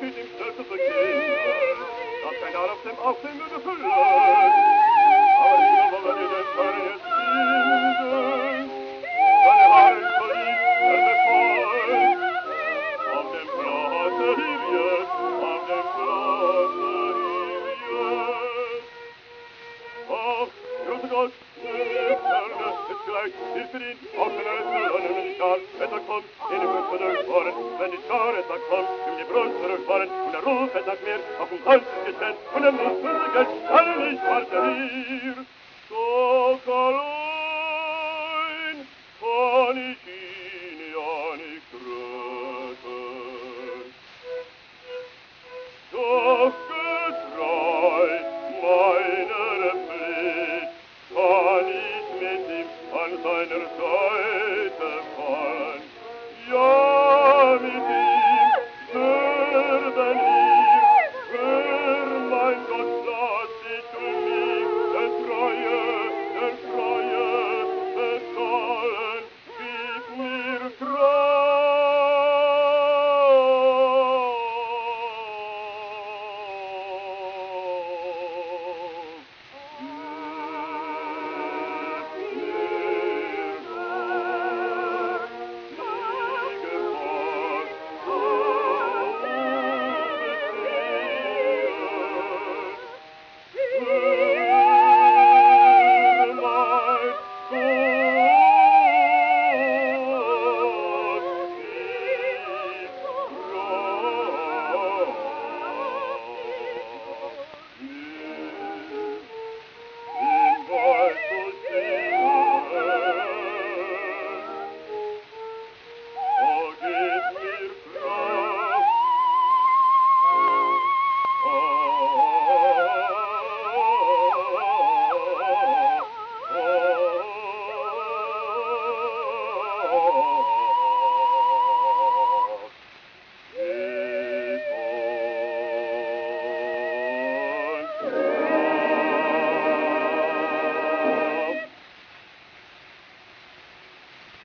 geht ihm schnell zu Beginn, dass kein Narr auf dem Aufsehen würde verlangen. Aber lieber wollen wir den Scharen jetzt finden, seine Haare verließ befolgt. Auf dem Platze hier jetzt, auf dem Platze hier jetzt. Ach, große Gott, jetzt gleich, wir für ihn, auf den Öffnen in die Schar, Wetter kommt, in die Brust zurückfahren, wenn die Schar etwa kommt, in die Brust zurückfahren, und er ruft etwa mehr, auf dem Hals ist getrennt, und er muss unser Geld, alle nicht warte hier.